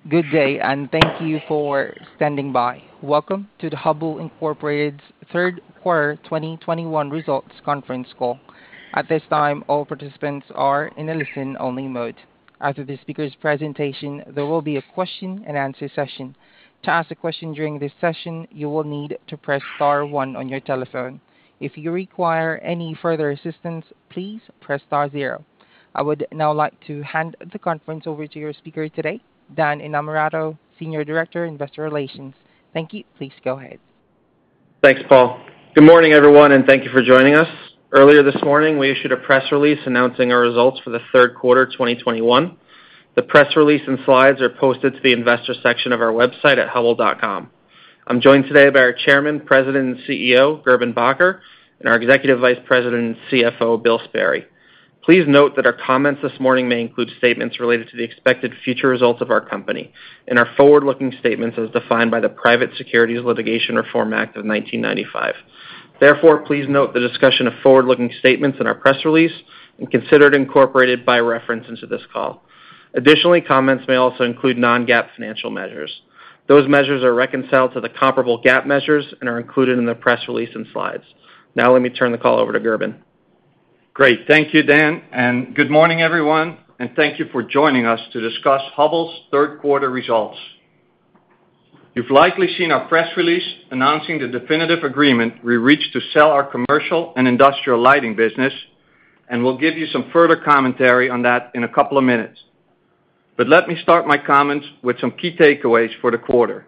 Good day, and thank you for standing by. Welcome to the Hubble Incorporated's third quarter 2021 results conference call. At this time, all participants are in a listen-only mode. After the speaker's presentation, there will be a question-and-answer session. To ask a question during this session, you will need to press star one on your telephone. If you require any further assistance, please press star zero. I would now like to hand the conference over to your speaker today, Dan Innamorato, Senior Director, Investor Relations. Thank you. Please go ahead. Thanks, Paul. Good morning, everyone, and thank you for joining us. Earlier this morning, we issued a press release announcing our results for the third quarter 2021. The press release and slides are posted to the investor section of our website at hubble.com. I'm joined today by our Chairman, President, and CEO, Gerben Bakker, and our Executive Vice President and CFO, Bill Sperry. Please note that our comments this morning may include statements related to the expected future results of our company and are forward-looking statements as defined by the Private Securities Litigation Reform Act of 1995. Therefore, please note the discussion of forward-looking statements in our press release and consider it incorporated by reference into this call. Additionally, comments may also include non-GAAP financial measures. Those measures are reconciled to the comparable GAAP measures and are included in the press release and slides. Now let me turn the call over to Gerben. Great. Thank you, Dan, and good morning, everyone, and thank you for joining us to discuss Hubble's third quarter results. You've likely seen our press release announcing the definitive agreement we reached to sell our commercial and industrial lighting business, and we'll give you some further commentary on that in a couple of minutes. But let me start my comments with some key takeaways for the quarter.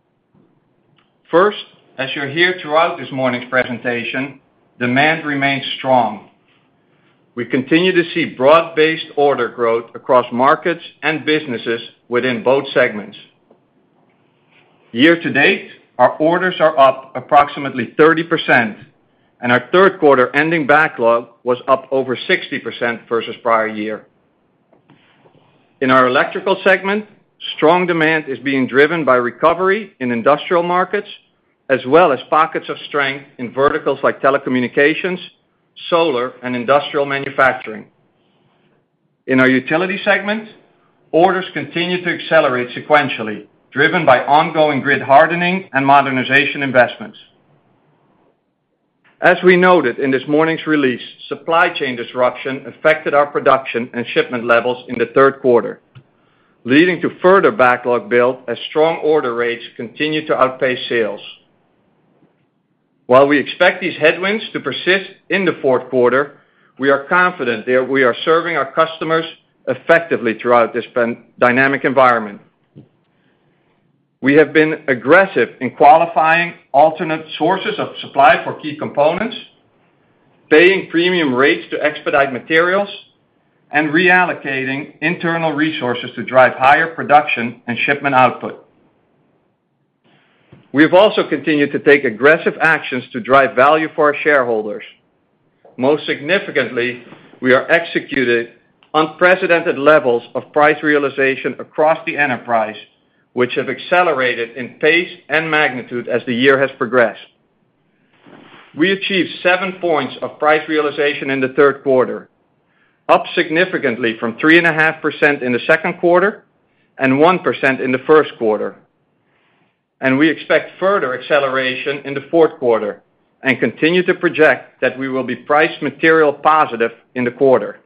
First, as you'll hear throughout this morning's presentation, demand remains strong. We continue to see broad-based order growth across markets and businesses within both segments. Year to date, our orders are up approximately 30%, and our third quarter ending backlog was up over 60% versus prior year. In our electrical segment, strong demand is being driven by recovery in industrial markets, as well as pockets of strength in verticals like telecommunications, solar, and industrial manufacturing. In our utility segment, orders continue to accelerate sequentially, driven by ongoing grid hardening and modernization investments. As we noted in this morning's release, supply chain disruption affected our production and shipment levels in the third quarter, leading to further backlog build as strong order rates continue to outpace sales. While we expect these headwinds to persist in the fourth quarter, we are confident that we are serving our customers effectively throughout this dynamic environment. We have been aggressive in qualifying alternate sources of supply for key components, paying premium rates to expedite materials, and reallocating internal resources to drive higher production and shipment output. We have also continued to take aggressive actions to drive value for our shareholders. Most significantly, we are executing unprecedented levels of price realization across the enterprise, which have accelerated in pace and magnitude as the year has progressed. We achieved 7 points of price realization in the third quarter, up significantly from 3.5% in the second quarter and 1% in the first quarter. And we expect further acceleration in the fourth quarter and continue to project that we will be price material positive in the quarter.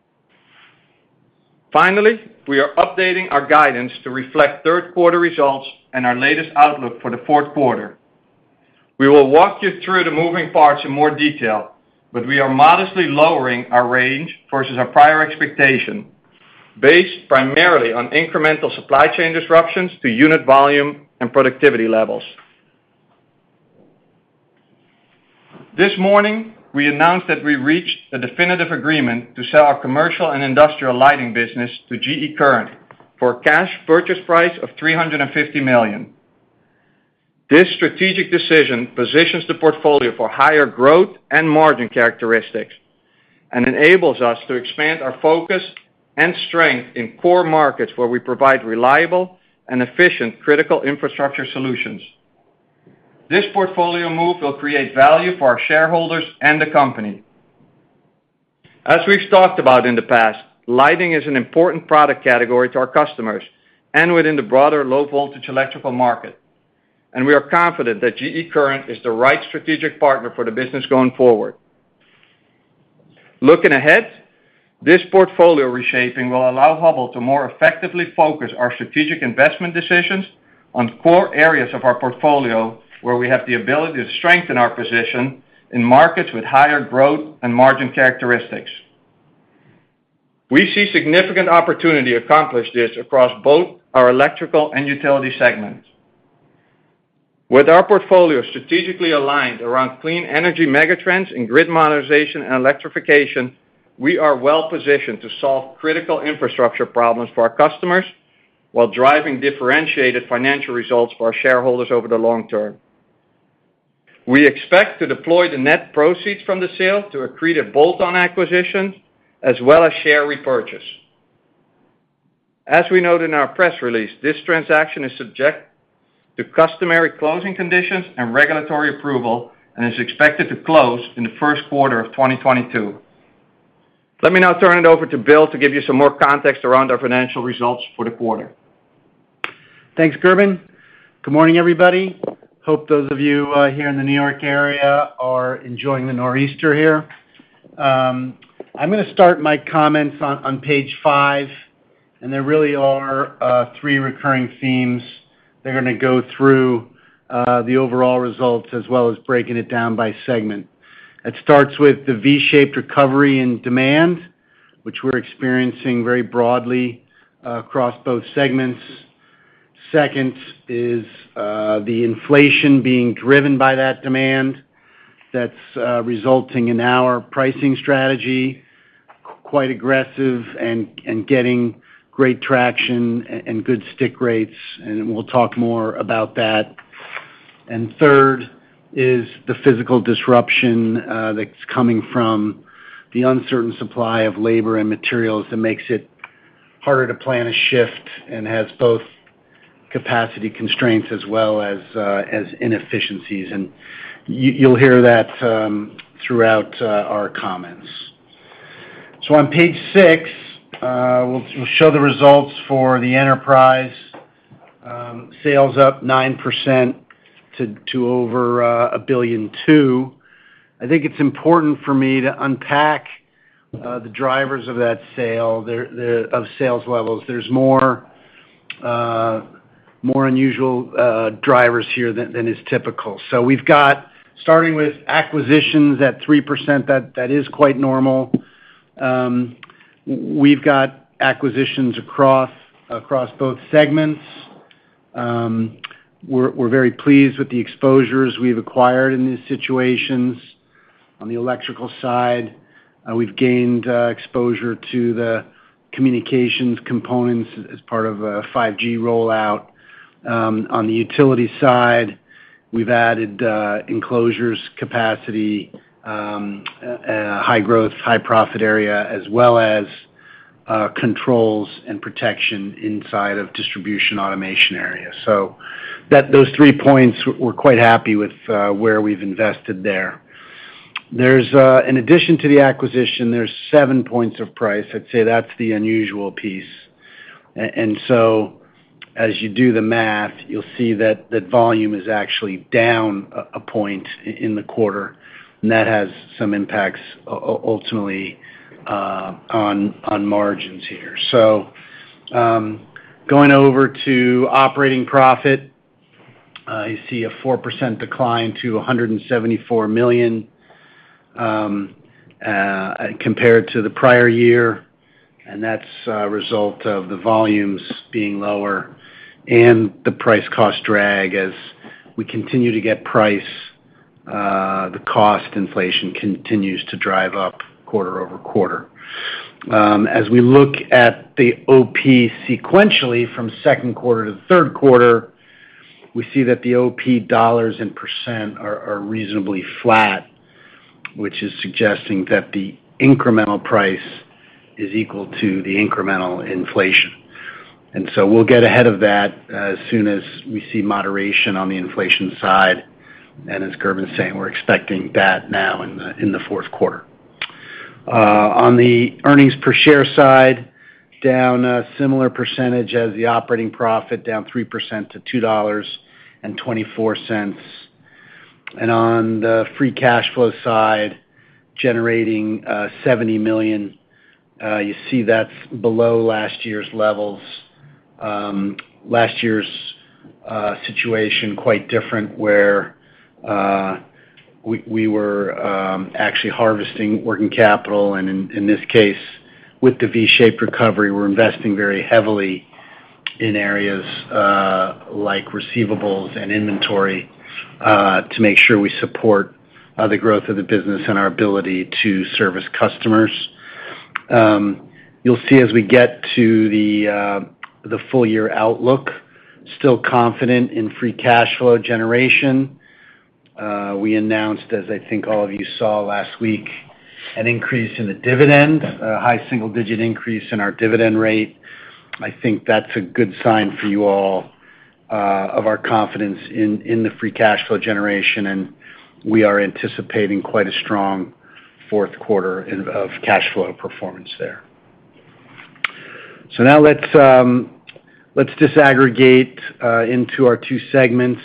Finally, we are updating our guidance to reflect third quarter results and our latest outlook for the fourth quarter. We will walk you through the moving parts in more detail, but we are modestly lowering our range versus our prior expectation, based primarily on incremental supply chain disruptions to unit volume and productivity levels. This morning, we announced that we reached a definitive agreement to sell our commercial and industrial lighting business to GE Current for a cash purchase price of $350 million. This strategic decision positions the portfolio for higher growth and margin characteristics and enables us to expand our focus and strength in core markets where we provide reliable and efficient critical infrastructure solutions. This portfolio move will create value for our shareholders and the company. As we've talked about in the past, lighting is an important product category to our customers, and within the broader low-voltage electrical market. And we are confident that GE Current is the right strategic partner for the business going forward. Looking ahead, this portfolio reshaping will allow Hubbell to more effectively focus our strategic investment decisions on core areas of our portfolio where we have the ability to strengthen our position in markets with higher growth and margin characteristics. We see significant opportunity to accomplish this across both our electrical and utility segments. With our portfolio strategically aligned around clean energy megatrends in grid modernization and electrification, we are well positioned to solve critical infrastructure problems for our customers while driving differentiated financial results for our shareholders over the long term. We expect to deploy the net proceeds from the sale to accretive bolt-on acquisitions as well as share repurchase. As we noted in our press release, this transaction is subject to customary closing conditions and regulatory approval and is expected to close in the first quarter of 2022. Let me now turn it over to Bill to give you some more context around our financial results for the quarter. Thanks, Gerben. Good morning, everybody. Hope those of you here in the New York area are enjoying the nor'easter here. I'm going to start my comments on page 5, and there really are 3 recurring themes. They're going to go through the overall results as well as breaking it down by segment. It starts with the V-shaped recovery in demand, which we're experiencing very broadly across both segments. Second is the inflation being driven by that demand that's resulting in our pricing strategy, quite aggressive and getting great traction and good stick rates, and we'll talk more about that. And third is the physical disruption that's coming from the uncertain supply of labor and materials that makes it harder to plan a shift and has both capacity constraints as well as inefficiencies. And you'll hear that throughout our comments. So on page 6, we'll show the results for the enterprise. Sales up 9% to over $1.2 billion. I think it's important for me to unpack the drivers of that of sales levels. There's more unusual drivers here than is typical. So we've got, starting with acquisitions at 3%, that is quite normal. We've got acquisitions across both segments. We're very pleased with the exposures we've acquired in these situations. On the electrical side, we've gained exposure to the communications components as part of a 5G rollout. On the utility side, we've added enclosures capacity, high growth, high profit area, as well as controls and protection inside of distribution automation area. So those 3 points, we're quite happy with where we've invested there. There's, in addition to the acquisition, there's 7 points of price. I'd say that's the unusual piece. And so as you do the math, you'll see that volume is actually down a point in the quarter, and that has some impacts ultimately on margins here. So going over to operating profit, you see a 4% decline to $174 million compared to the prior year, and that's a result of the volumes being lower and the price cost drag. As we continue to get price, the cost inflation continues to drive up quarter over quarter. As we look at the OP sequentially from second quarter to the third quarter, we see that the OP dollars and percent are reasonably flat, which is suggesting that the incremental price is equal to the incremental inflation. And so we'll get ahead of that as soon as we see moderation on the inflation side. And as Gerben's saying, we're expecting that now in the fourth quarter. On the earnings per share side, down a similar percentage as the operating profit, down 3% to $2.24. And on the free cash flow side, generating $70 million. You see that's below last year's levels. Last year's situation quite different, where we were actually harvesting working capital, and in this case, with the V-shaped recovery, we're investing very heavily in areas like receivables and inventory to make sure we support the growth of the business and our ability to service customers. You'll see as we get to the full year outlook, still confident in free cash flow generation. We announced, as I think all of you saw last week, an increase in the dividend, a high single-digit increase in our dividend rate. I think that's a good sign for you all of our confidence in the free cash flow generation, and we are anticipating quite a strong fourth quarter of cash flow performance there. So now let's disaggregate into our two segments.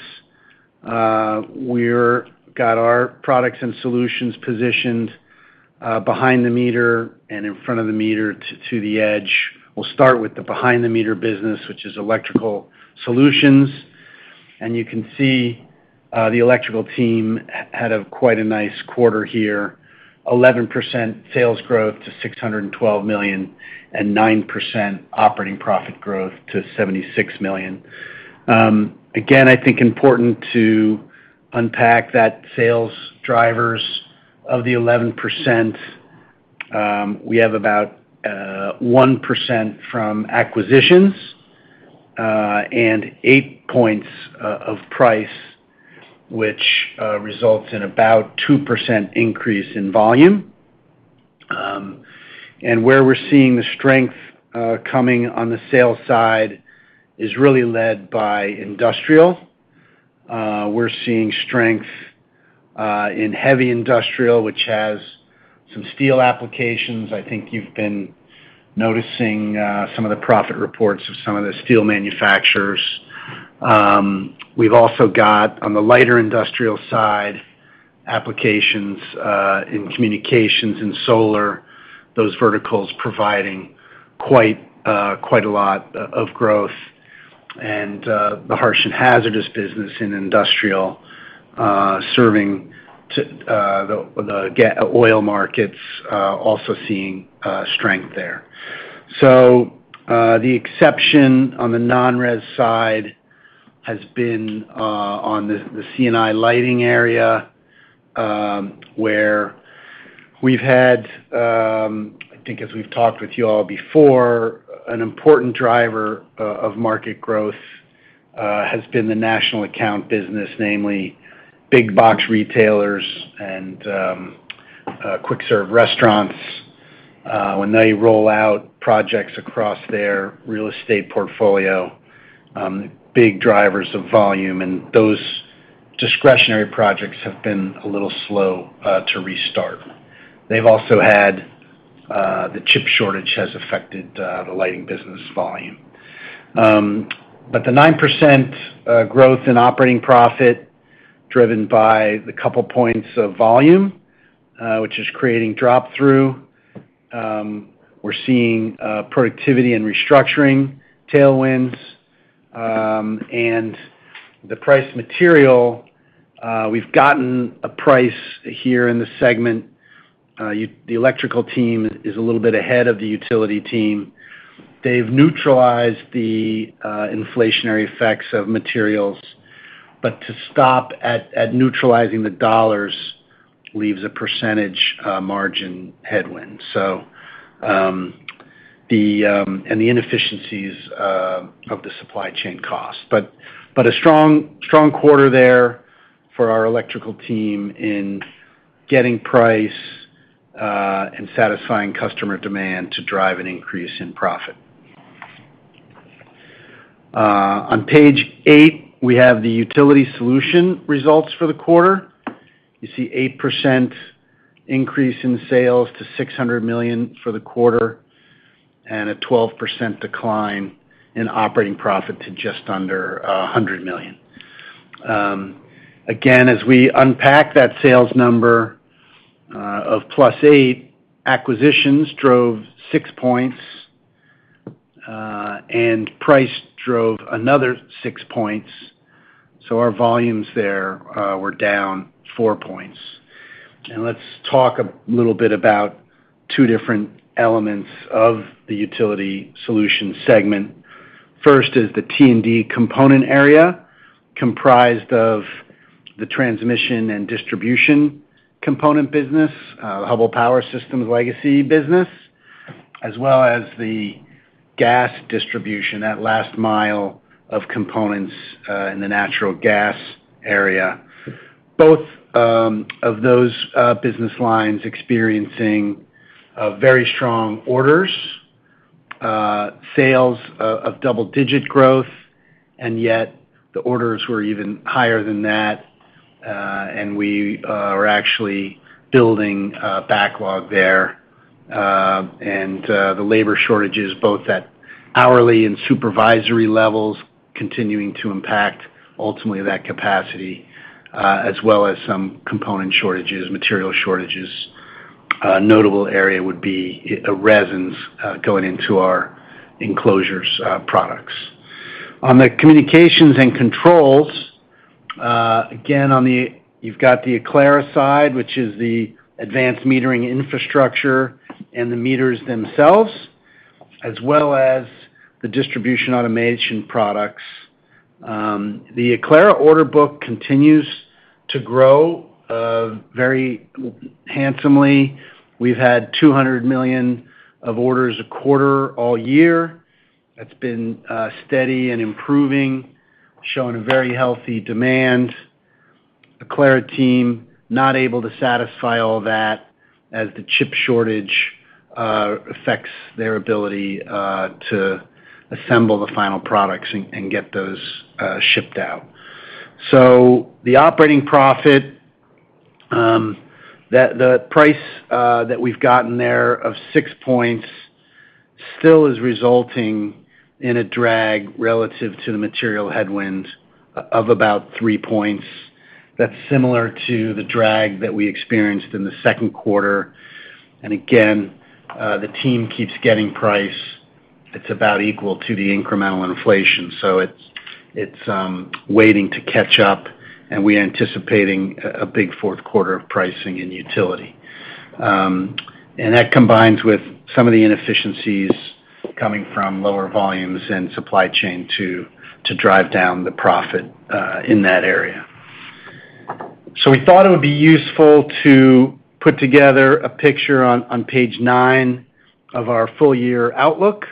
We're got our products and solutions positioned behind the meter and in front of the meter to the edge. We'll start with the behind the meter business, which is Electrical Solutions, and you can see the electrical team had quite a nice quarter here. 11% sales growth to $612 million and 9% operating profit growth to $76 million. Again, I think important to unpack that sales drivers of the 11%. We have about 1% from acquisitions and 8 points of price, which results in about 2% increase in volume. And where we're seeing the strength coming on the sales side is really led by industrial. We're seeing strength in heavy industrial, which has some steel applications. I think you've been noticing some of the profit reports of some of the steel manufacturers. We've also got, on the lighter industrial side, applications in communications and solar, those verticals providing quite a lot of growth. And the harsh and hazardous business in industrial, serving the oil markets, also seeing strength there. So the exception on the non-res side has been on the C&I lighting area, where we've had, I think as we've talked with you all before, an important driver of market growth has been the national account business, namely big box retailers and quick serve restaurants. When they roll out projects across their real estate portfolio, big drivers of volume, and those discretionary projects have been a little slow to restart. They've also had the chip shortage has affected the lighting business volume. But the 9% growth in operating profit, driven by the couple points of volume, which is creating drop-through. We're seeing productivity and restructuring tailwinds, and the price material. We've gotten a price here in the segment. The electrical team is a little bit ahead of the utility team. They've neutralized the inflationary effects of materials, but to stop at neutralizing the dollars leaves a percentage margin headwind. So the inefficiencies of the supply chain costs, but a strong quarter there for our electrical team in getting price and satisfying customer demand to drive an increase in profit. On page 8, we have the utility solution results for the quarter. You see 8% increase in sales to $600 million for the quarter. and a 12% decline in operating profit to just under $100 million. Again, as we unpack that sales number of +8, acquisitions drove 6 points, and price drove another 6 points. So our volumes there were down 4 points. And let's talk a little bit about two different elements of the Utility Solutions segment. First is the T&D component area, comprised of the transmission and distribution component business, Hubbell Power Systems legacy business, as well as the gas distribution, that last mile of components in the natural gas area. Both of those business lines experiencing very strong orders, sales of double-digit growth, and yet the orders were even higher than that, and we are actually building backlog there. And the labor shortages, both at hourly and supervisory levels, continuing to impact ultimately that capacity, as well as some component shortages, material shortages. A notable area would be resins going into our enclosures products. On the communications and controls, again, you've got the Aclara side, which is the advanced metering infrastructure and the meters themselves, as well as the distribution automation products. The Aclara order book continues to grow very handsomely. We've had $200 million of orders a quarter all year. That's been steady and improving, showing a very healthy demand. Aclara team not able to satisfy all that as the chip shortage affects their ability to assemble the final products and get those shipped out. So the operating profit, the price that we've gotten there of 6 points still is resulting in a drag relative to the material headwind of about 3 points. That's similar to the drag that we experienced in the second quarter. And again, the team keeps getting price. It's about equal to the incremental inflation, so it's waiting to catch up, and we're anticipating a big fourth quarter of pricing in utility. And that combines with some of the inefficiencies coming from lower volumes and supply chain to drive down the profit in that area. So we thought it would be useful to put together a picture on page 9 of our full year outlook.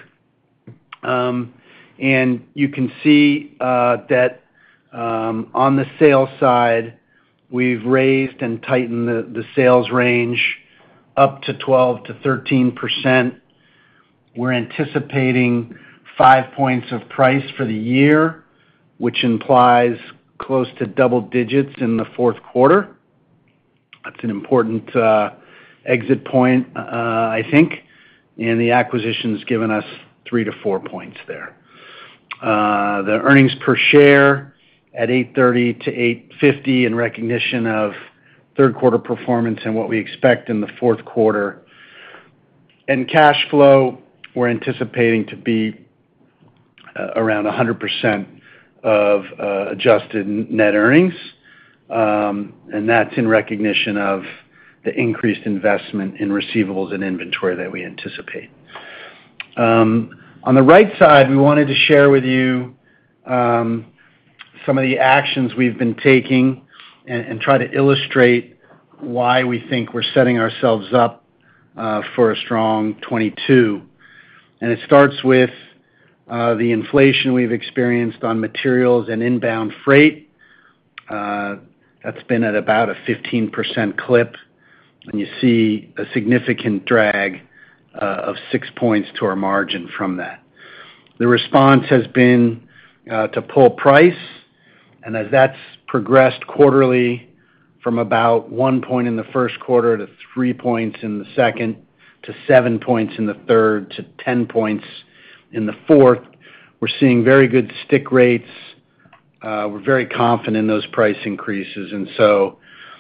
And you can see that on the sales side, we've raised and tightened the sales range up to 12% to 13%. We're anticipating 5 points of price for the year, which implies close to double digits in the fourth quarter. That's an important exit point, I think, and the acquisition's given us 3 to 4 points there. The earnings per share at $8.30 to $8.50 in recognition of third quarter performance and what we expect in the fourth quarter. And cash flow, we're anticipating to be around 100% of adjusted net earnings, and that's in recognition of the increased investment in receivables and inventory that we anticipate. On the right side, we wanted to share with you some of the actions we've been taking and try to illustrate why we think we're setting ourselves up for a strong 22. And it starts with the inflation we've experienced on materials and inbound freight. That's been at about a 15% clip, and you see a significant drag of 6 points to our margin from that. The response has been to pull price, and as that's progressed quarterly from about 1 point in the first quarter to 3 points in the second to 7 points in the third to 10 points in the fourth. We're seeing very good stick rates. We're very confident in those price increases. And so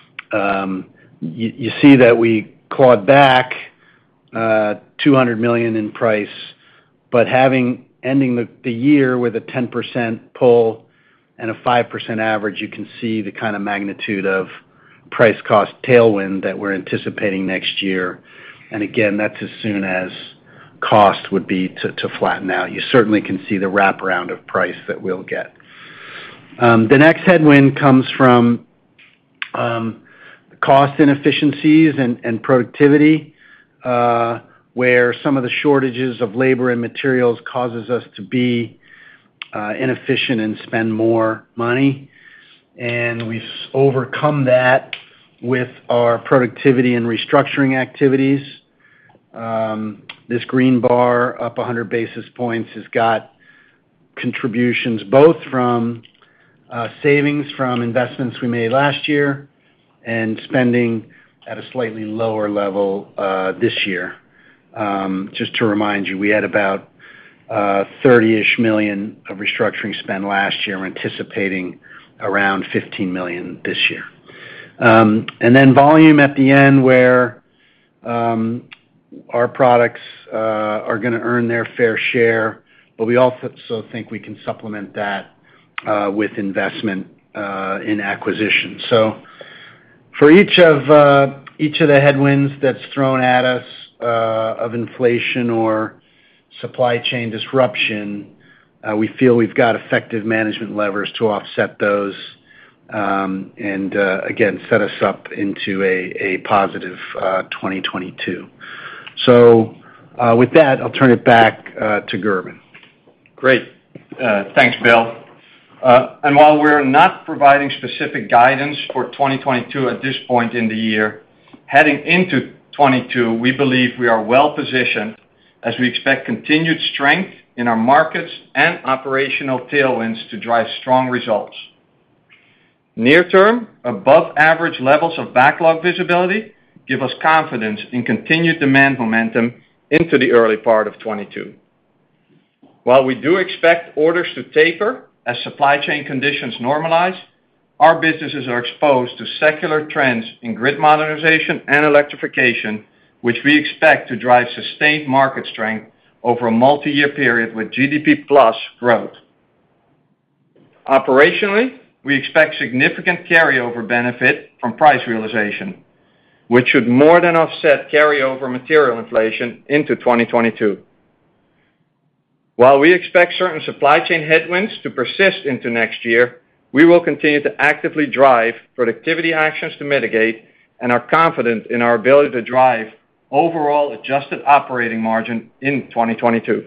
you see that we clawed back $200 million in price, but ending the year with a 10% pull and a 5% average, you can see the kind of magnitude of price cost tailwind that we're anticipating next year. And again, that's as soon as cost would be to flatten out. You certainly can see the wraparound of price that we'll get. The next headwind comes from cost inefficiencies and productivity, where some of the shortages of labor and materials causes us to be inefficient and spend more money. And we've overcome that with our productivity and restructuring activities. This green bar up 100 basis points has got contributions both from savings from investments we made last year and spending at a slightly lower level this year. Just to remind you, we had about $30-ish million of restructuring spend last year. We're anticipating around $15 million this year. And then volume at the end, where our products are going to earn their fair share, but we also think we can supplement that with investment in acquisition. So for each of the headwinds that's thrown at us of inflation or supply chain disruption, we feel we've got effective management levers to offset those and again, set us up into a positive 2022. So with that, I'll turn it back to Gerben. Great. Thanks, Bill. And while we're not providing specific guidance for 2022 at this point in the year, heading into 22, we believe we are well positioned as we expect continued strength in our markets and operational tailwinds to drive strong results. Near term, above average levels of backlog visibility give us confidence in continued demand momentum into the early part of 22. While we do expect orders to taper as supply chain conditions normalize, our businesses are exposed to secular trends in grid modernization and electrification, which we expect to drive sustained market strength over a multi-year period with GDP plus growth. Operationally, we expect significant carryover benefit from price realization, which should more than offset carryover material inflation into 2022. While we expect certain supply chain headwinds to persist into next year, we will continue to actively drive productivity actions to mitigate and are confident in our ability to drive overall adjusted operating margin in 2022.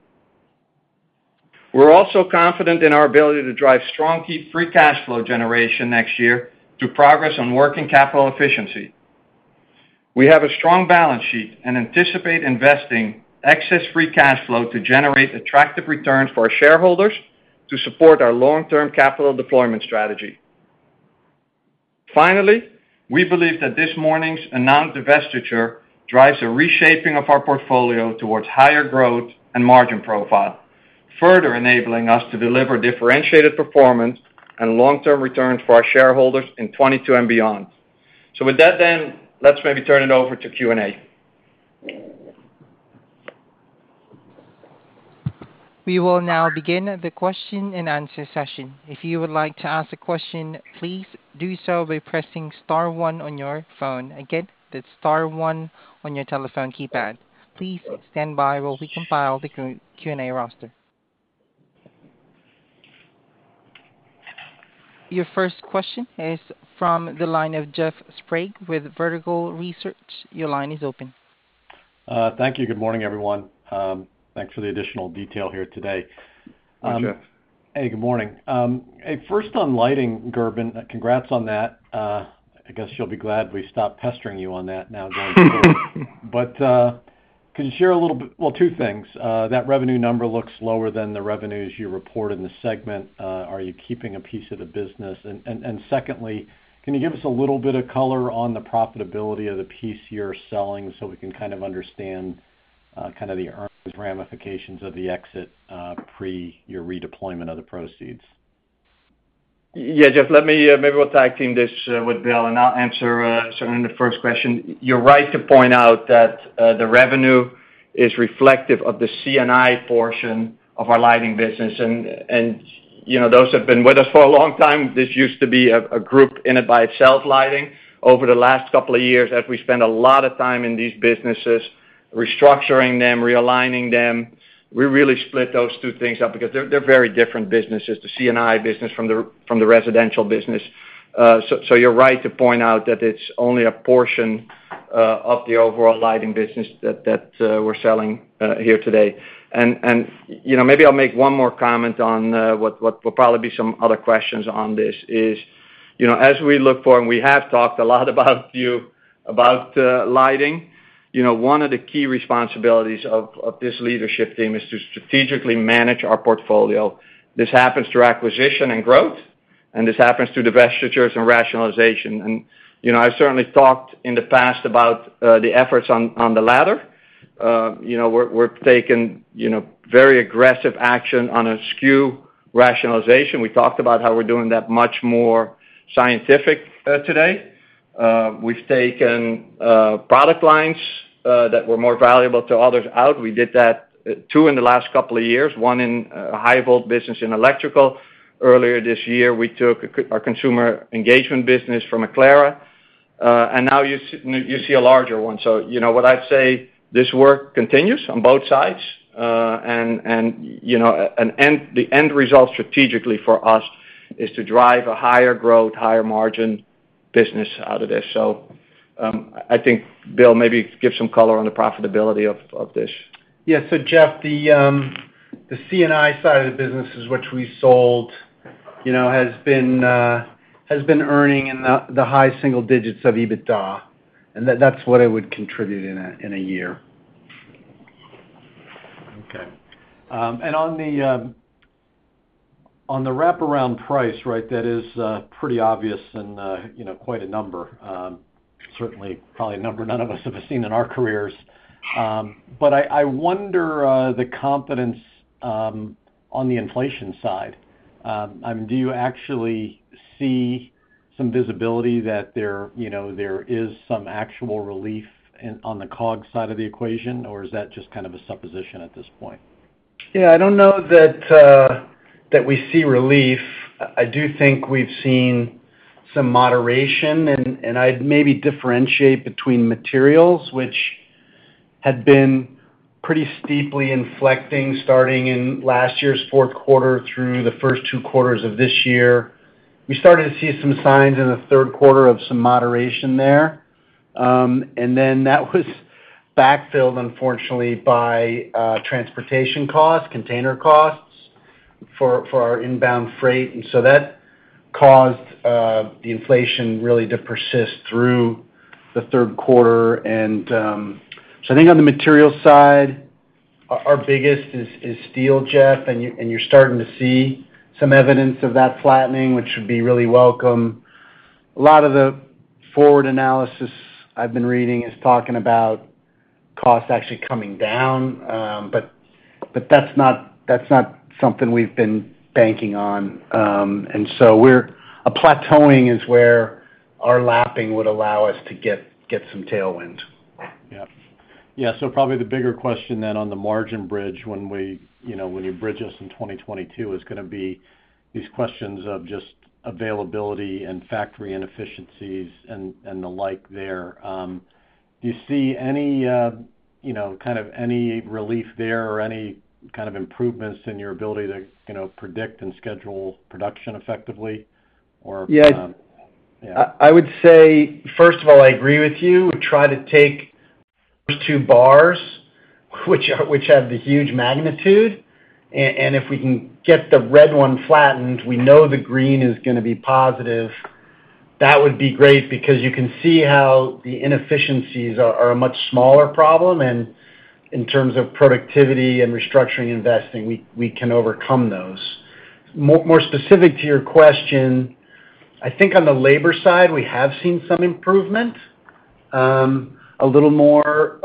We're also confident in our ability to drive strong free cash flow generation next year through progress on working capital efficiency. We have a strong balance sheet and anticipate investing excess free cash flow to generate attractive returns for our shareholders to support our long-term capital deployment strategy. Finally, we believe that this morning's announced divestiture drives a reshaping of our portfolio towards higher growth and margin profile, further enabling us to deliver differentiated performance and long-term returns for our shareholders in 22 and beyond. So with that, then, let's maybe turn it over to Q&A. We will now begin the question and answer session. If you would like to ask a question, please do so by pressing star one on your phone. Again, that's star one on your telephone keypad. Please stand by while we compile the Q&A roster. Your first question is from the line of Jeff Sprague with Vertical Research. Your line is open. Thank you. Good morning, everyone. Thanks for the additional detail here today. Hi, Jeff. Hey, good morning. Hey, first on lighting, Gerben, congrats on that. I guess you'll be glad we stopped pestering you on that now going forward. But could you share a little bit? Well, two things. That revenue number looks lower than the revenues you reported in the segment. Are you keeping a piece of the business? And secondly, Can you give us a little bit of color on the profitability of the piece you're selling so we can kind of understand kind of the earnings ramifications of the exit pre your redeployment of the proceeds? Yeah, Jeff, let me maybe we'll tag team this with Bill, and I'll answer certainly the first question. You're right to point out that the revenue is reflective of the C&I portion of our lighting business. And you know, those have been with us for a long time. This used to be a group in it by itself, lighting. Over the last couple of years, as we spend a lot of time in these businesses, restructuring them, realigning them, we really split those two things up because they're very different businesses, the C&I business from the residential business. So you're right to point out that it's only a portion of the overall lighting business that we're selling here today. And you know, maybe I'll make one more comment on what will probably be some other questions on this is, you know, as we look for, and we have talked a lot about lighting, you know, one of the key responsibilities of this leadership team is to strategically manage our portfolio. This happens through acquisition and growth, and this happens through divestitures and rationalization. And, you know, I've certainly talked in the past about the efforts on the latter. You know, we're taking, you know, very aggressive action on a SKU rationalization. We talked about how we're doing that much more scientific today. We've taken product lines that were more valuable to others out. We did that two in the last couple of years, one in a high volt business in electrical. Earlier this year, we took our consumer engagement business from Aclara, and now you see a larger one. So, you know, what I'd say, this work continues on both sides, and you know, the end result strategically for us is to drive a higher growth, higher margin business out of this. So I think, Bill, maybe give some color on the profitability of this. Yeah, so Jeff, the C&I side of the business is which we sold, you know, has been earning in the high single digits of EBITDA, and that's what it would contribute in a year. Okay. And on the wraparound price, right, that is pretty obvious and, you know, quite a number. Certainly probably a number none of us have seen in our careers. But I wonder the confidence on the inflation side. I mean, do you actually see some visibility that there is some actual relief on the COGS side of the equation, or is that just kind of a supposition at this point? Yeah, I don't know that we see relief. I do think we've seen some moderation, and I'd maybe differentiate between materials, which had been pretty steeply inflecting starting in last year's fourth quarter through the first 2 quarters of this year. We started to see some signs in the third quarter of some moderation there. And then that was backfilled, unfortunately, by transportation costs, container costs for our inbound freight. And so that caused the inflation really to persist through the third quarter. And so I think on the material side, our biggest is steel, Jeff, and you're starting to see some evidence of that flattening, which would be really welcome. A lot of the forward analysis I've been reading is talking about costs actually coming down, but that's not something we've been banking on, and so a plateauing is where our lapping would allow us to get some tailwind. Yeah. So probably the bigger question then on the margin bridge when you bridge us in 2022 is going to be these questions of just availability and factory inefficiencies and the like there. Do you see any kind of any relief there or any kind of improvements in your ability to predict and schedule production effectively? Or I would say, first of all, I agree with you. We try to take those 2 bars, which have the huge magnitude, and if we can get the red one flattened, we know the green is going to be positive. That would be great because you can see how the inefficiencies are a much smaller problem, and in terms of productivity and restructuring investing, we can overcome those. More specific to your question, I think on the labor side, we have seen some improvement, a little more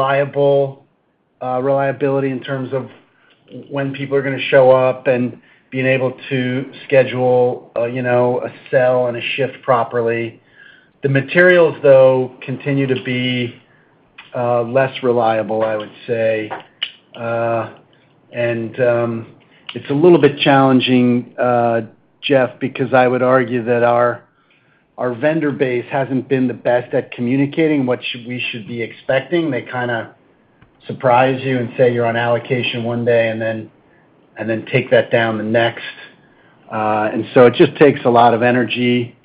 reliability in terms of when people are going to show up and being able to schedule, a cell and a shift properly. The materials, though, continue to be less reliable, I would say. And it's a little bit challenging, Jeff, because I would argue that our vendor base hasn't been the best at communicating what we should be expecting. They kind of surprise you and say you're on allocation one day and then take that down the next. And so it just takes a lot of energy,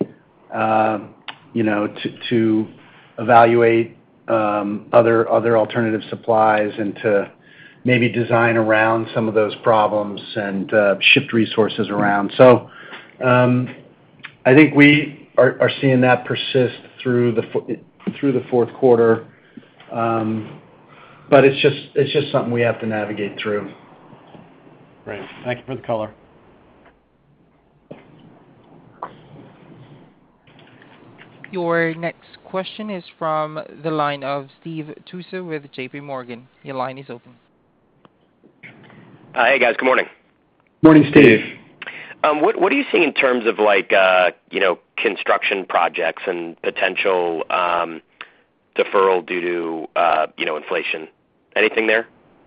to evaluate other alternative supplies and to maybe design around some of those problems and shift resources around. So I think we are seeing that persist through the fourth quarter, but it's just something we have to navigate through. Great. Thank you for the color. Your next question is from the line of Steve Tusa with J.P. Morgan. Your line is open. Hey, guys. Good morning. Morning, Steve. What are you seeing in terms of construction projects and potential deferral due to inflation? Anything there?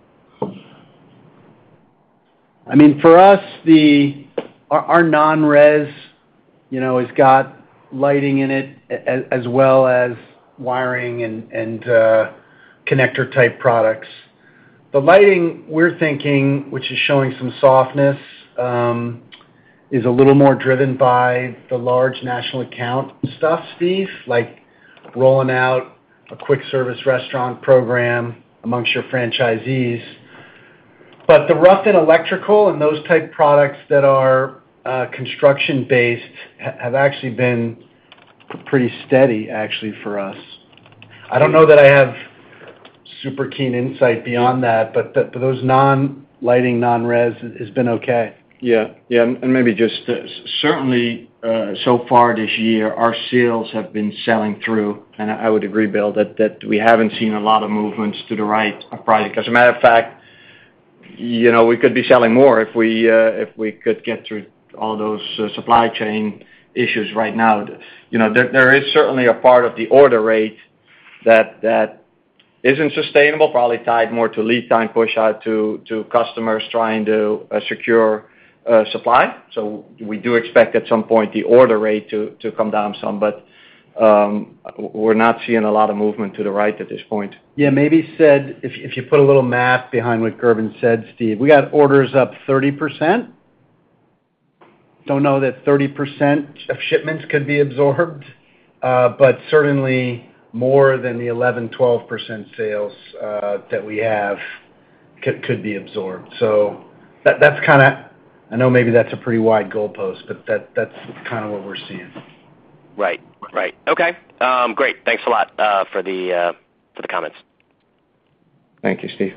I mean, for us, our non-res, has got lighting in it as well as wiring and connector type products. The lighting we're thinking, which is showing some softness, is a little more driven by the large national account stuff, Steve, like rolling out a quick service restaurant program amongst your franchisees. But the rough and electrical and those type products that are construction based have actually been pretty steady, actually, for us. I don't know that I have super keen insight beyond that, but those non-lighting, non-res has been okay. Yeah, and maybe just certainly so far this year, our sales have been selling through, and I would agree, Bill, that we haven't seen a lot of movements to the right of project. As a matter of fact, we could be selling more if we could get through all those supply chain issues right now. There is certainly a part of the order rate that isn't sustainable, probably tied more to lead time push out to customers trying to secure supply. So we do expect at some point the order rate to come down some, but we're not seeing a lot of movement to the right at this point. Yeah, maybe said, if you put a little math behind what Gerben said, Steve, we got orders up 30%. Don't know that 30% of shipments could be absorbed, but certainly more than the 11-12% sales that we have could be absorbed. So that's kind of, I know maybe that's a pretty wide goalpost, but that's kind of what we're seeing. Right. Okay. Great. Thanks a lot for the comments. Thank you, Steve.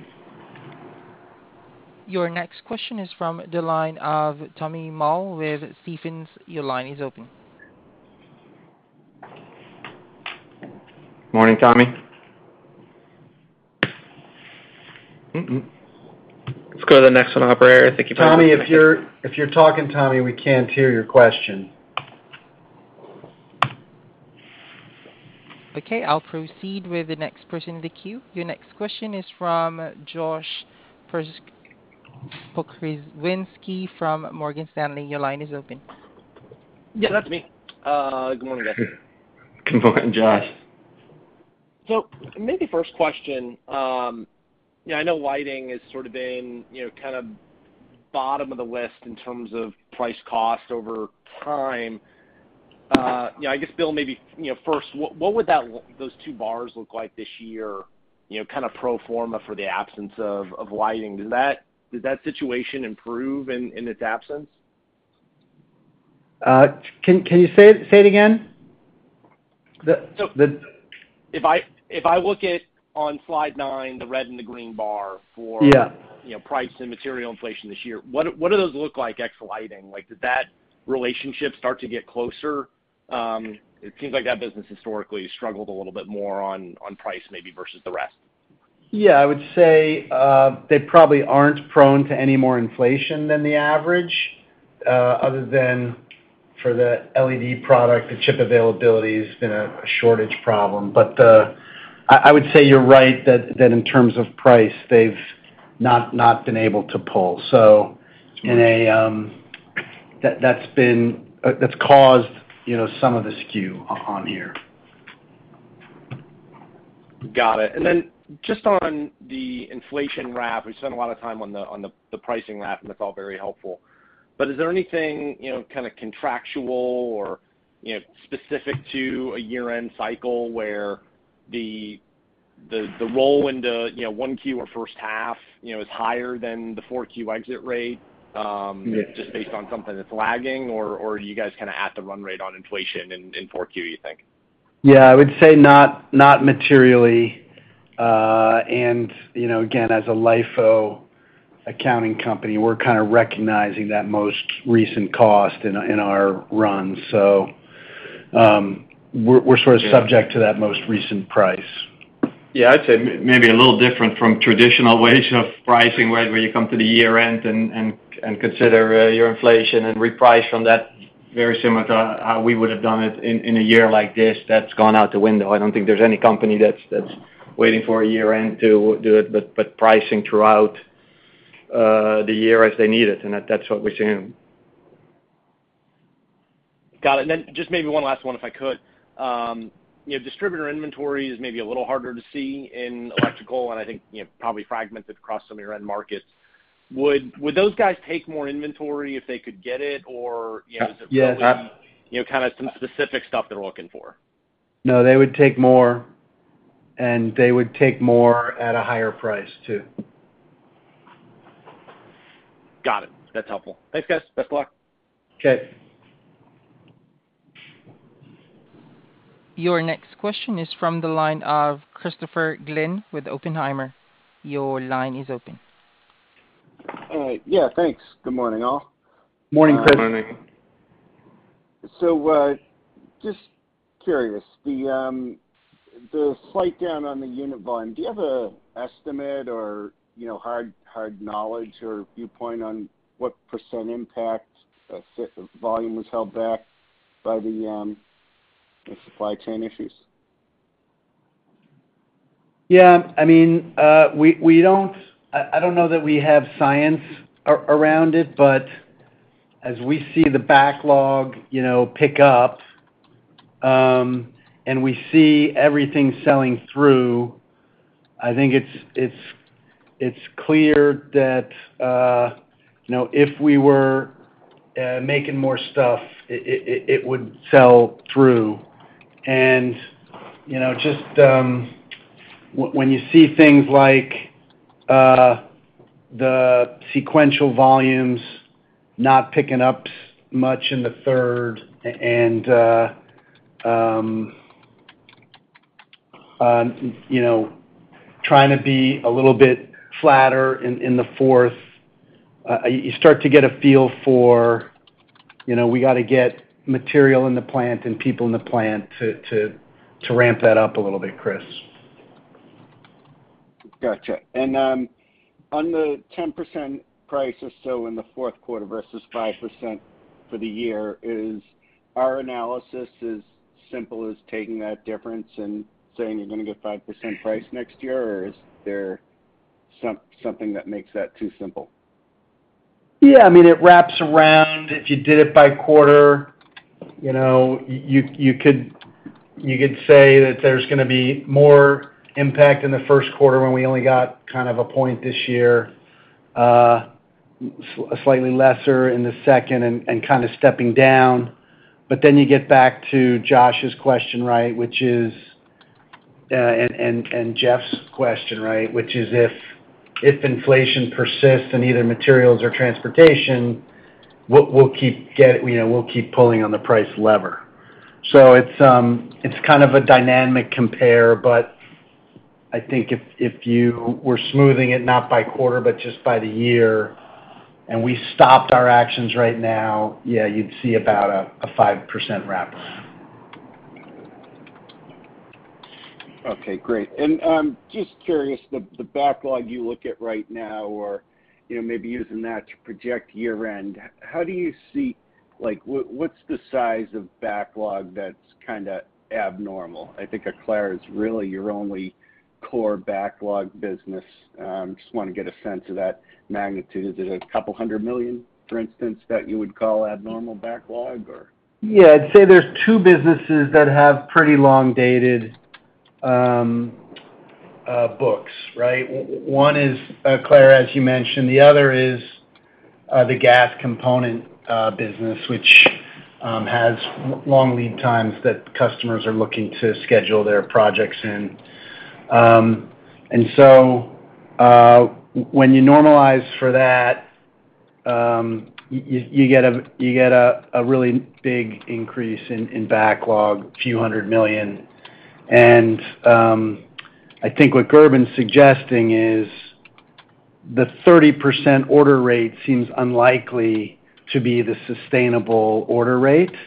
Your next question is from the line of Tommy Moll with Stephens. Your line is open. Morning, Tommy. Let's go to the next one, operator. I think you. Tommy, if you're talking, Tommy, we can't hear your question. Okay, I'll proceed with the next person in the queue. Your next question is from Josh Pokrzywinski from Morgan Stanley. Your line is open. Yeah, that's me. Good morning, guys. Good morning, Josh. So maybe first question, I know lighting has sort of been, kind of bottom of the list in terms of price cost over time. I guess, Bill, maybe, first, what would those two bars look like this year, kind of pro forma for the absence of lighting? Did that situation improve in its absence? Can you say it again? If I look at on slide 9, the red and the green bar for price and material inflation this year, what do those look like ex lighting? Like, did that relationship start to get closer It seems like that business historically struggled a little bit more on price maybe versus the rest. Yeah, I would say they probably aren't prone to any more inflation than the average, other than for the LED product, the chip availability has been a shortage problem. But I would say you're right that in terms of price, they've not been able to pull. So that's caused some of the skew on here. Got it. And then just on the inflation wrap, we spent a lot of time on the pricing wrap, and that's all very helpful. But is there anything kind of contractual or specific to a year-end cycle where the roll into 1Q or first half is higher than the 4Q exit rate, just based on something that's lagging, or are you guys kind of at the run rate on inflation in 4Q, you think? Yeah, I would say not materially. And again, as a LIFO accounting company, we're kind of recognizing that most recent cost in our runs. So we're sort of subject to that most recent price. Yeah, I'd say maybe a little different from traditional ways of pricing, right, where you come to the year end and consider your inflation and reprice from that. Very similar to how we would have done it in a year like this. That's gone out the window. I don't think there's any company that's waiting for a year end to do it, but pricing throughout the year as they need it, and that's what we're seeing. Got it. And then just maybe one last one, if I could. Distributor inventory is maybe a little harder to see in electrical, and I think probably fragmented across some of your end markets. Would those guys take more inventory if they could get it, or is it really kind of some specific stuff they're looking for? No, they would take more, and they would take more at a higher price too. Got it. That's helpful. Thanks, guys. Best of luck. Okay. Your next question is from the line of Christopher Glynn with Oppenheimer. Your line is open. Yeah, thanks. Good morning, all. Morning, Chris. Morning. So, just curious, the slight down on the unit volume, do you have a estimate or hard knowledge or viewpoint on what % impact volume was held back by the supply chain issues? Yeah, I mean, we don't. I don't know that we have science around it, but as we see the backlog, pick up, and we see everything selling through, I think it's clear that if we were making more stuff, it would sell through, and just when you see things like the sequential volumes not picking up much in the third, and trying to be a little bit flatter in the fourth, you start to get a feel for we got to get material in the plant and people in the plant to ramp that up a little bit, Chris. Gotcha. And on the 10% price or so in the fourth quarter versus 5% for the year, is our analysis as simple as taking that difference and saying you're going to get 5% price next year, or is there something that makes that too simple? Yeah, I mean, it wraps around. If you did it by quarter, you could say that there's going to be more impact in the first quarter when we only got kind of a point this year, slightly lesser in the second, and kind of stepping down. But then you get back to Josh's question, right, which is, and Jeff's question, right, which is if inflation persists in either materials or transportation, we'll keep pulling on the price lever. So it's kind of a dynamic compare, but I think if you were smoothing it not by quarter but just by the year, and we stopped our actions right now, yeah, you'd see about a 5% wrap. Okay, great. And just curious, the backlog you look at right now, or maybe using that to project year-end, how do you see, what's the size of backlog that's kind of abnormal? I think Aclara is really your only core backlog business. Just want to get a sense of that magnitude. Is it $200 million, for instance, that you would call abnormal backlog, or? Yeah, I'd say there's two businesses that have pretty long-dated books, right? One is Aclara, as you mentioned. The other is the gas component business, which has long lead times that customers are looking to schedule their projects in. And so when you normalize for that, you get a really big increase in backlog, a few $100 million. And I think what Gerben's suggesting is the 30% order rate seems unlikely to be the sustainable order rate.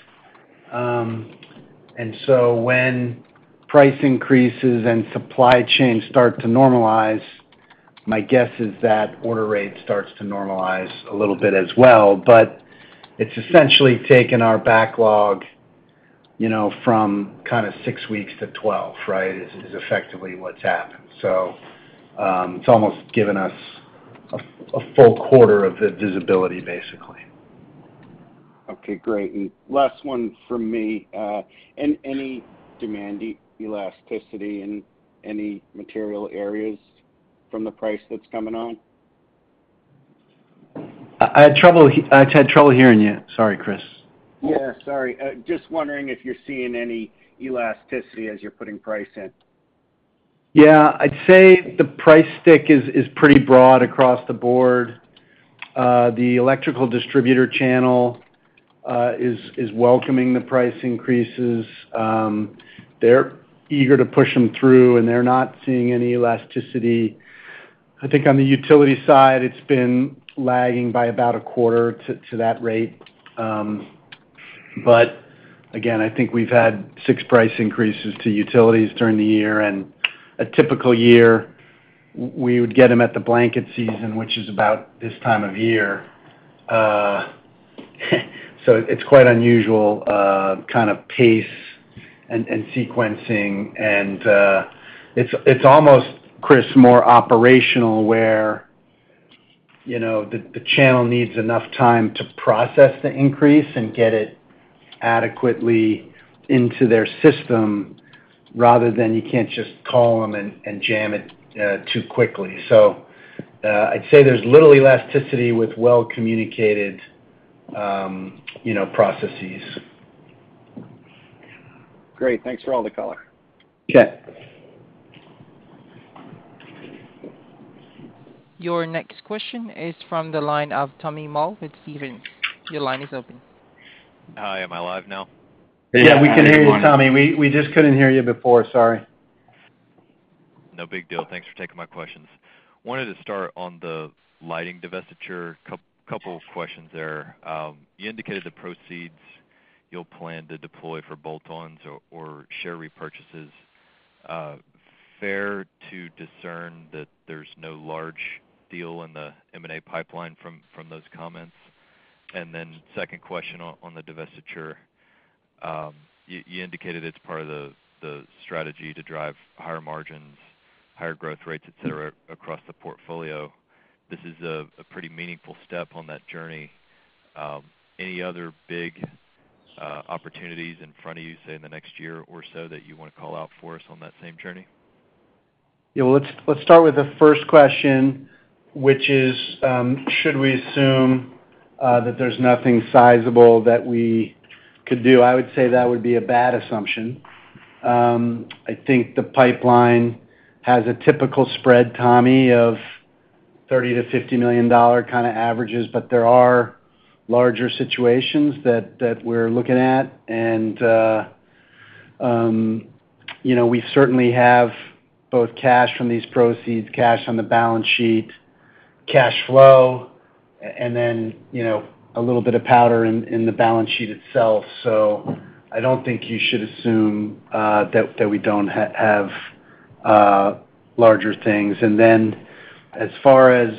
And so when price increases and supply chains start to normalize, my guess is that order rate starts to normalize a little bit as well. But it's essentially taken our backlog, from kind of 6 weeks to 12, right, is effectively what's happened. So it's almost given us a full quarter of the visibility, basically. Okay, great. And last one from me. Any demand elasticity in any material areas from the price that's coming on? I had trouble hearing you. Sorry, Chris. Yeah, sorry. Just wondering if you're seeing any elasticity as you're putting price in. Yeah, I'd say the price stick is pretty broad across the board. The electrical distributor channel is welcoming the price increases. They're eager to push them through, and they're not seeing any elasticity. I think on the utility side, it's been lagging by about a quarter to that rate. But again, I think we've had 6 price increases to utilities during the year, and a typical year, we would get them at the blanket season, which is about this time of year. So it's quite unusual kind of pace and sequencing, and it's almost, Chris, more operational where the channel needs enough time to process the increase and get it adequately into their system, rather than you can't just call them and jam it too quickly. So I'd say there's little elasticity with well-communicated processes. Great. Thanks for all the color. Okay. Your next question is from the line of Tommy Moll with Stephens. Your line is open. Hi, am I live now? Yeah, we can hear you, Tommy. We just couldn't hear you before. Sorry. No big deal. Thanks for taking my questions. Wanted to start on the lighting divestiture. Couple questions there. You indicated the proceeds you'll plan to deploy for bolt-ons or share repurchases. Fair to discern that there's no large deal in the M&A pipeline from those comments? And then second question on the divestiture. You indicated it's part of the strategy to drive higher margins, higher growth rates, et cetera, across the portfolio. This is a pretty meaningful step on that journey. Any other big opportunities in front of you, say, in the next year or so, that you want to call out for us on that same journey? Yeah, well, let's start with the first question, which is, should we assume that there's nothing sizable that we could do? I would say that would be a bad assumption. I think the pipeline has a typical spread, Tommy, of $30 to $50 million kind of averages, but there are larger situations that we're looking at, and we certainly have both cash from these proceeds, cash on the balance sheet, cash flow, and then a little bit of powder in the balance sheet itself. So I don't think you should assume that we don't have larger things. And then as far as,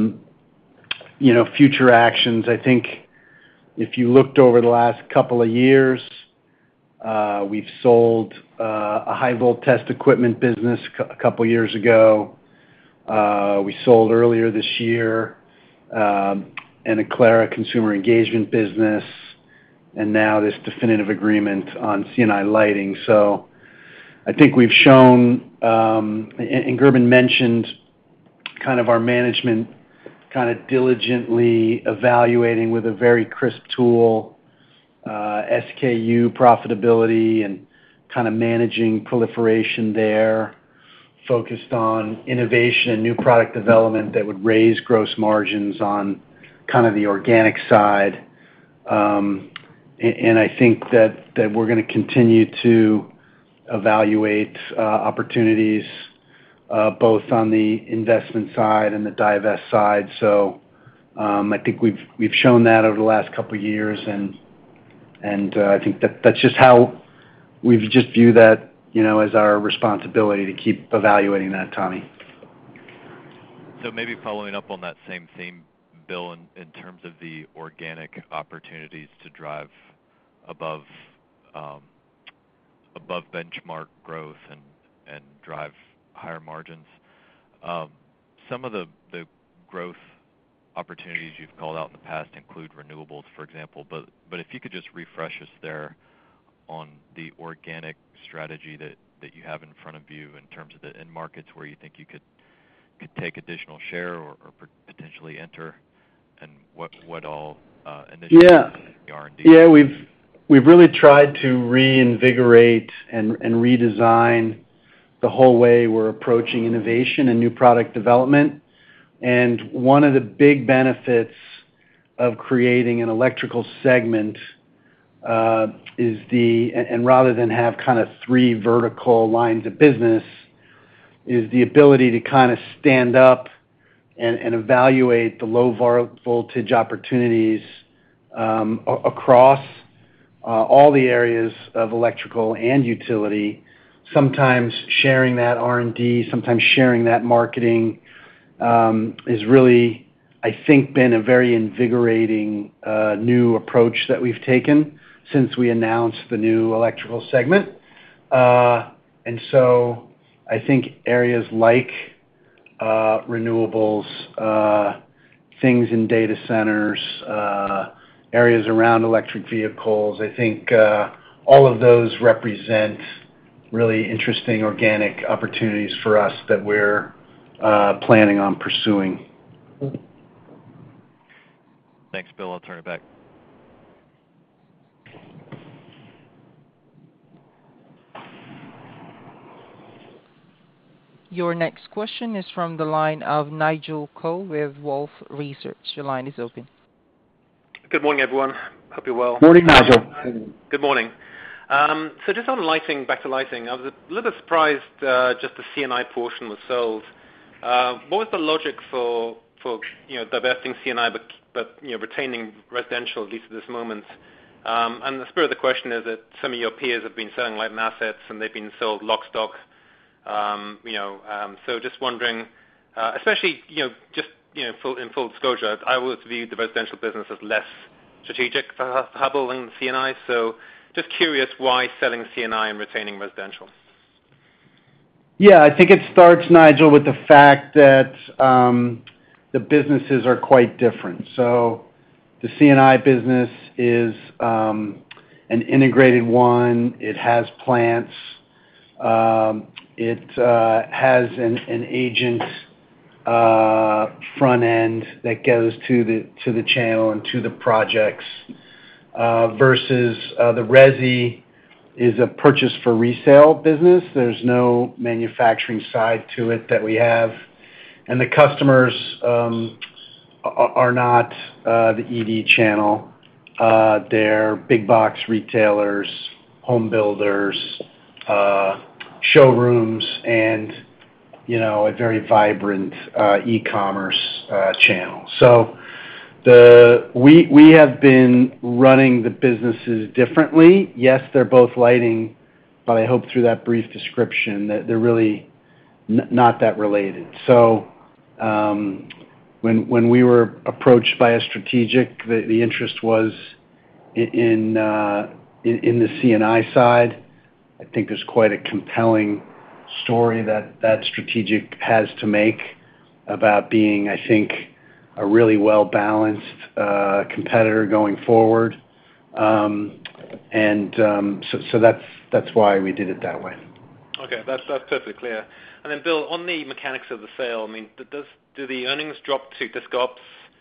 future actions, I think if you looked over the last couple of years, we've sold a high volt test equipment business a couple years ago. We sold earlier this year an Aclara consumer engagement business, and now this definitive agreement on C&I lighting. So I think we've shown, and Gerben mentioned kind of our management kind of diligently evaluating with a very crisp tool, SKU profitability and kind of managing proliferation there, focused on innovation and new product development that would raise gross margins on kind of the organic side. And I think that we're going to continue to evaluate opportunities both on the investment side and the divest side. So I think we've shown that over the last couple of years, and I think that's just how we've just viewed that, as our responsibility to keep evaluating that, Tommy. So maybe following up on that same theme, Bill, in terms of the organic opportunities to drive above benchmark growth and drive higher margins. Some of the growth opportunities you've called out in the past include renewables, for example. But if you could just refresh us there on the organic strategy that you have in front of you in terms of the end markets where you think you could take additional share or potentially enter, and what all initiatives in the R&D? Yeah, we've really tried to reinvigorate and redesign the whole way we're approaching innovation and new product development. And one of the big benefits of creating an electrical segment is and rather than have kind of three vertical lines of business, is the ability to kind of stand up and evaluate the low voltage opportunities across all the areas of electrical and utility, sometimes sharing that R&D, sometimes sharing that marketing, is really, I think, been a very invigorating new approach that we've taken since we announced the new electrical segment. And so I think areas like renewables, things in data centers, areas around electric vehicles, I think all of those represent really interesting organic opportunities for us that we're planning on pursuing. Thanks, Bill. I'll turn it back. Your next question is from the line of Nigel Coe with Wolfe Research. Your line is open. Good morning, everyone. Hope you're well. Morning, Nigel. Good morning. So just on lighting, back to lighting, I was a little bit surprised just the C&I portion was sold. What was the logic for divesting C&I but retaining residential, at least at this moment? And the spirit of the question is that some of your peers have been selling lighting assets and they've been sold lock stock. So just wondering, especially in full disclosure, I always viewed the residential business as less strategic for Hubbell than C&I. So just curious why selling C&I and retaining residential. Yeah, I think it starts, Nigel, with the fact that the businesses are quite different. So the C&I business is an integrated one. It has plants. It has an agent front end that goes to the channel and to the projects, versus the resi is a purchase for resale business. There's no manufacturing side to it that we have, and the customers are not the ED channel. They're big box retailers, home builders, showrooms, and a very vibrant e-commerce channel. So we have been running the businesses differently. Yes, they're both lighting, but I hope through that brief description that they're really not that related. So when we were approached by a strategic, the interest was in the C&I side. I think there's quite a compelling story that strategic has to make about being, I think, a really well-balanced competitor going forward. So that's why we did it that way. Okay, that's perfectly clear. And then, Bill, on the mechanics of the sale, I mean, do the earnings drop to disc ops,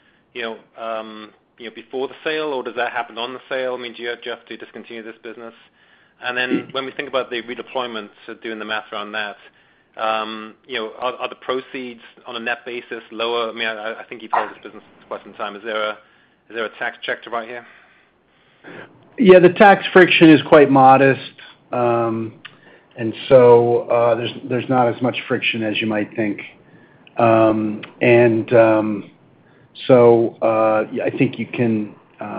before the sale, or does that happen on the sale? I mean, do you have to discontinue this business? And then when we think about the redeployment, doing the math around that, are the proceeds on a net basis lower? I mean, I think you've held this business for quite some time. Is there a tax check to write here? Yeah, the tax friction is quite modest, and so there's not as much friction as you might think. So I think you can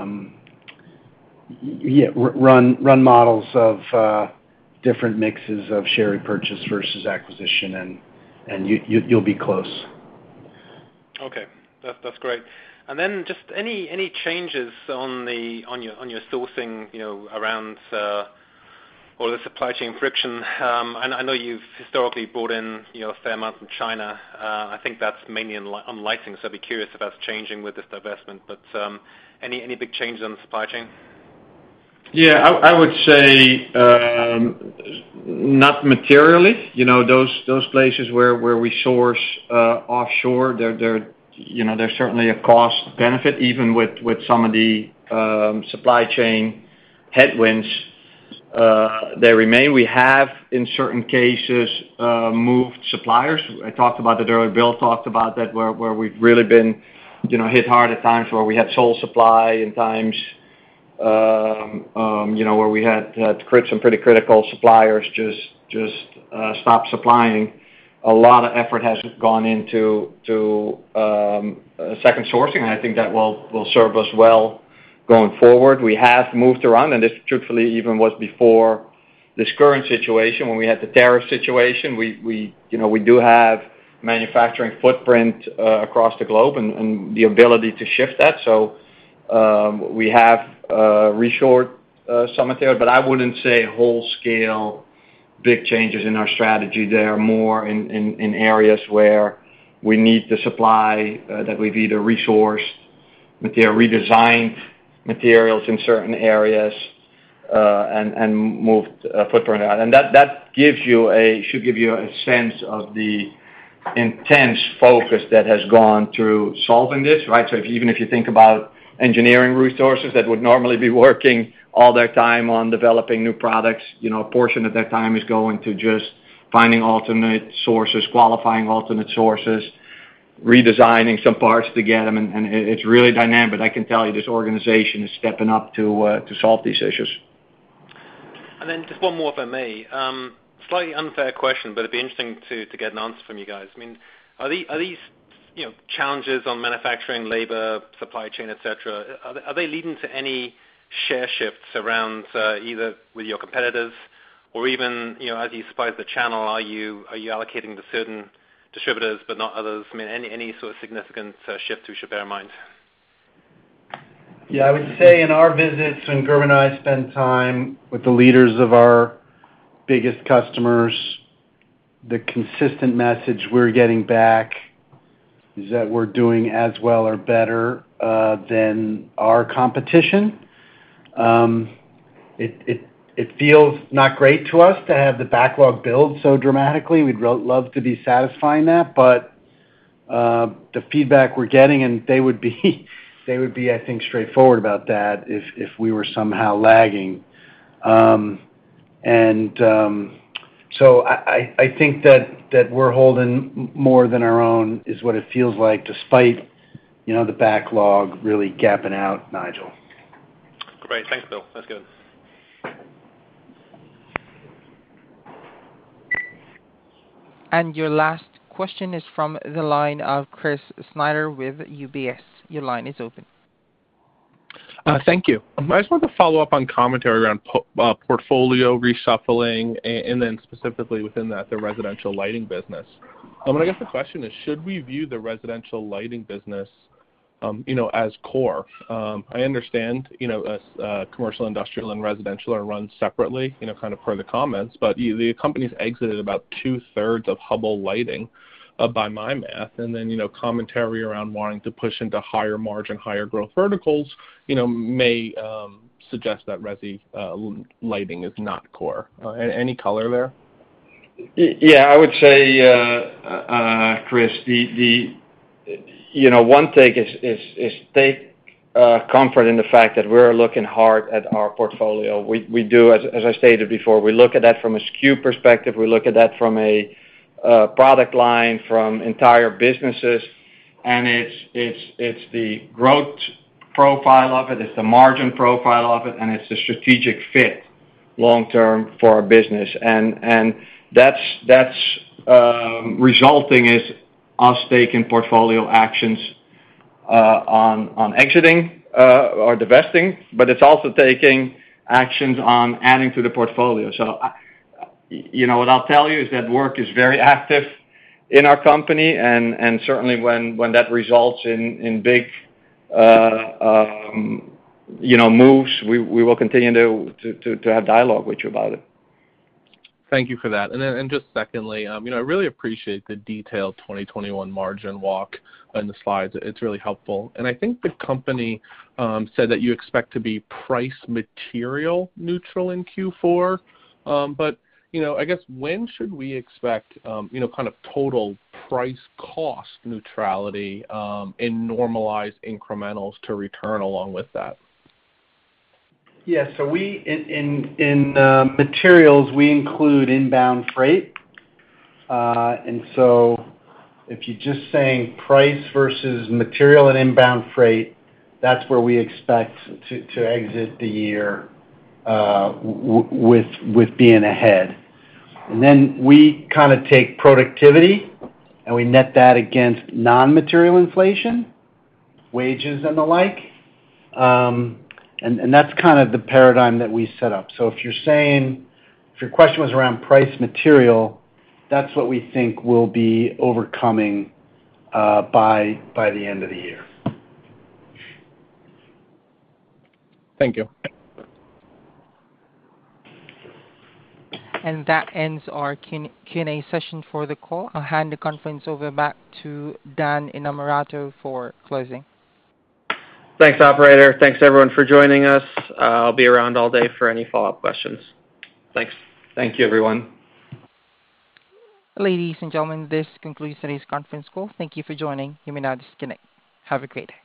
run models of different mixes of share repurchase versus acquisition, and you'll be close. Okay, that's great. And then just any changes on your sourcing, around or the supply chain friction. I know you've historically brought in a fair amount from China. I think that's mainly on lighting, so I'd be curious if that's changing with this divestment. But any big changes on the supply chain? Yeah, I would say not materially. Those places where we source offshore, there's certainly a cost benefit, even with some of the supply chain headwinds. They remain. We have, in certain cases, moved suppliers. I talked about that earlier. Bill talked about that, where we've really been, hit hard at times where we had sole supply, and times, where we had some pretty critical suppliers just stop supplying. A lot of effort has gone into second sourcing, and I think that will serve us well going forward. We have moved around, and this truthfully even was before this current situation. When we had the tariff situation, we do have manufacturing footprint across the globe and the ability to shift that. So we have reshored some material, but I wouldn't say whole scale big changes in our strategy. They are more in areas where we need the supply, that we've either resourced material, redesigned materials in certain areas, and moved footprint out. And that should give you a sense of the intense focus that has gone through solving this, right? So even if you think about engineering resources that would normally be working all their time on developing new products, a portion of their time is going to just finding alternate sources, qualifying alternate sources, redesigning some parts to get them, and it's really dynamic. But I can tell you, this organization is stepping up to solve these issues. And then just one more, if I may. Slightly unfair question, but it'd be interesting to get an answer from you guys. I mean, are these challenges on manufacturing, labor, supply chain, etc., are they leading to any share shifts around either with your competitors, or even as you supply the channel, are you allocating to certain distributors but not others? I mean, any sort of significant shift we should bear in mind? Yeah, I would say in our visits, when Gerben and I spend time with the leaders of our biggest customers, the consistent message we're getting back is that we're doing as well or better than our competition. It feels not great to us to have the backlog build so dramatically. We'd love to be satisfying that, but the feedback we're getting, and they would be, I think, straightforward about that if we were somehow lagging. So I think that we're holding more than our own is what it feels like, despite the backlog really gapping out, Nigel. Great, thanks, Bill. That's good. And your last question is from the line of Chris Snyder with UBS. Your line is open. Thank you. I just wanted to follow up on commentary around portfolio reshuffling and then specifically within that, the residential lighting business. And I guess the question is, should we view the residential lighting business, as core? I understand, commercial, industrial, and residential are run separately, kind of per the comments, but the company's exited about 2/3 of Hubbell Lighting by my math, and then, commentary around wanting to push into higher margin, higher growth verticals, may suggest that resi lighting is not core. Any color there? Yeah, I would say, Chris, one take is take comfort in the fact that we're looking hard at our portfolio. We do, as I stated before, we look at that from a SKU perspective. We look at that from a product line, from entire businesses, and it's the growth profile of it, it's the margin profile of it, and it's the strategic fit long term for our business. And that's resulting is us taking portfolio actions on exiting or divesting, but it's also taking actions on adding to the portfolio. So, what I'll tell you is that work is very active in our company, and certainly when that results in big moves, we will continue to have dialogue with you about it. Thank you for that. And just secondly, I really appreciate the detailed 2021 margin walk in the slides. It's really helpful. And I think the company said that you expect to be price material neutral in Q4. But, I guess when should we expect, kind of total price cost neutrality in normalized incrementals to return along with that? Yeah, so we in materials we include inbound freight, and so if you're just saying price versus material and inbound freight, that's where we expect to exit the year with being ahead. And then we kind of take productivity and we net that against non-material inflation, wages and the like. And that's kind of the paradigm that we set up. So if your question was around price material, that's what we think will be overcoming by the end of the year. Thank you. And that ends our Q&A session for the call. I'll hand the conference over back to Dan Innamorato for closing. Thanks, operator. Thanks, everyone, for joining us. I'll be around all day for any follow-up questions. Thanks. Thank you, everyone. Ladies and gentlemen, this concludes today's conference call. Thank you for joining. You may now disconnect. Have a great day.